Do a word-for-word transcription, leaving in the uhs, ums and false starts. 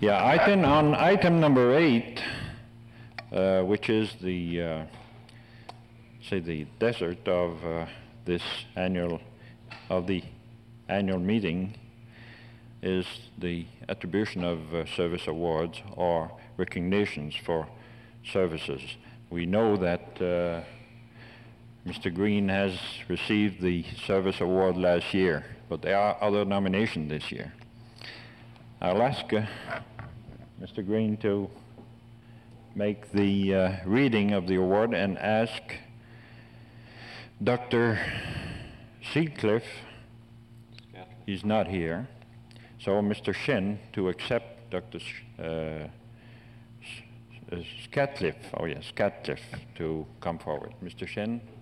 Yeah, item on item number eight, uh, which is the, uh, say, the desert of uh, this annual, of the annual meeting, is the attribution of uh, service awards or recognitions for services. We know that uh, Mister Green has received the service award last year, but there are other nominations this year. I'll ask uh, Mister Green to make the uh, reading of the award and ask Doctor Seacliff, he's not here, so Mister Shin to accept Doctor Sh uh, Scatliff, oh yes, Scatliff to come forward. Mister Shin.